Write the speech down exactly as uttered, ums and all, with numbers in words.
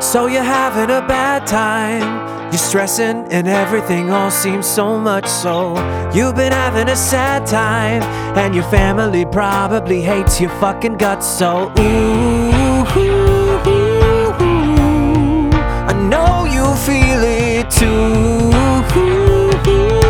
So you're having a bad time, you're stressing and everything all seems so much so. You've been having a sad time, and your family probably hates your fucking guts. So ooh, ooh, ooh, ooh, I know you feel it too. Ooh, ooh, ooh.